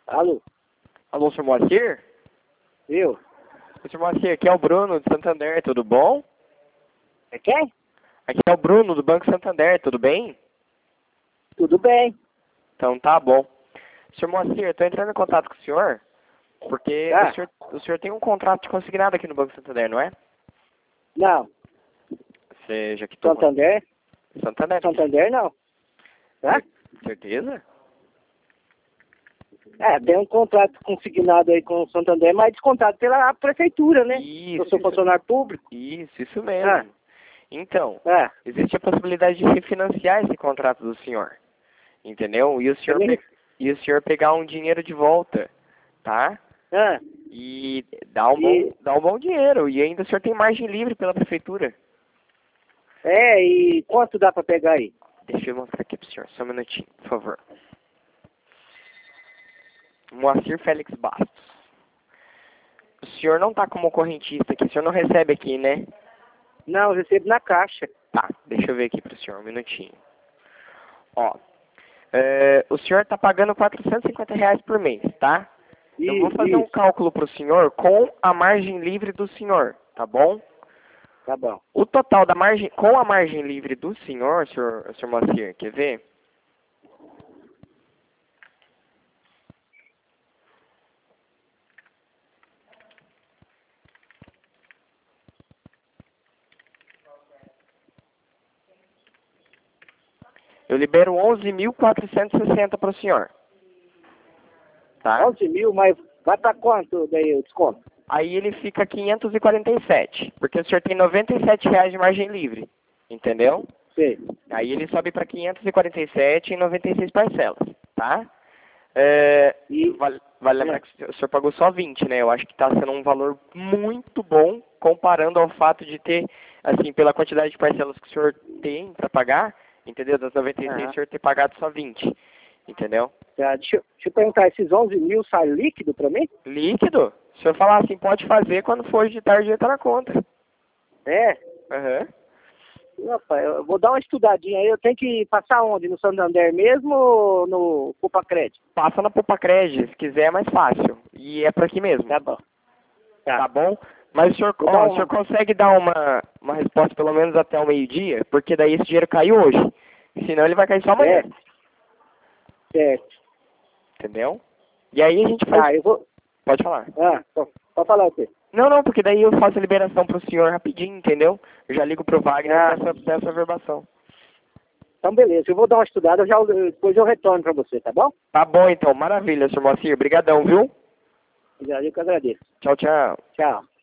Alô? Alô, senhor Moacir? Eu? Senhor Moacir, aqui é o Bruno de Santander, tudo bom? É quem? Aqui é o Bruno do Banco Santander, tudo bem? Tudo bem. Então tá bom. Senhor Moacir, estou entrando em contato com o senhor, porque o senhor tem um contrato de consignado aqui no Banco Santander, não é? Não. Você já quitou? Santander? Santander. Santander não. Tá? Certeza? É, tem um contrato consignado aí com o Santander, mas descontado pela prefeitura, né? Eu sou funcionário público. Isso mesmo. Ah. Então, É. existe a possibilidade de refinanciar esse contrato do senhor, entendeu? E o senhor pegar um dinheiro de volta, tá? Ah. E dá um bom dinheiro. E ainda o senhor tem margem livre pela prefeitura. É, e quanto dá pra pegar aí? Deixa eu mostrar aqui pro senhor, só um minutinho, por favor. Moacir Félix Bastos. O senhor não tá como correntista aqui, o senhor não recebe aqui, né? Não, eu recebo na caixa. Tá, deixa eu ver aqui pro senhor, um minutinho. Ó, o senhor tá pagando R$ 450 por mês, tá? Eu vou fazer um cálculo pro senhor com a margem livre do senhor, tá bom? Tá bom. O total da margem, com a margem livre do senhor Moacir, quer ver? Eu libero 11.460 para o senhor. Tá? 11 mil, mas vai pra quanto daí o desconto? Aí ele fica 547, porque o senhor tem R$ 97 de margem livre, entendeu? Sim. Aí ele sobe para 547 em 96 parcelas, tá? Vale lembrar que o senhor pagou só 20, né? Eu acho que está sendo um valor muito bom comparando ao fato de ter, assim, pela quantidade de parcelas que o senhor tem para pagar, entendeu? Das 96, o senhor ter pagado só 20, entendeu? Tá, deixa eu perguntar, esses 11 mil sai líquido pra mim? Líquido? Se o senhor falar assim, pode fazer, quando for de tarde já tá na conta. É? Aham. Rapaz, eu vou dar uma estudadinha aí. Eu tenho que passar onde? No Santander mesmo ou no Poupa-Crédito? Passa na Poupa-Crédito, se quiser é mais fácil. E é por aqui mesmo. Tá bom. Tá bom? Mas o senhor consegue dar uma resposta pelo menos até o meio-dia? Porque daí esse dinheiro caiu hoje. Senão ele vai cair só amanhã. Certo. Entendeu? E aí a gente faz... eu vou... Pode falar. Pode falar o quê? Não, porque daí eu faço a liberação pro senhor rapidinho, entendeu? Eu já ligo pro Wagner e peço a verbação. Então, beleza. Eu vou dar uma estudada, depois eu retorno pra você, tá bom? Tá bom, então. Maravilha, senhor Moacir. Obrigadão, viu? Eu que agradeço. Tchau, tchau. Tchau.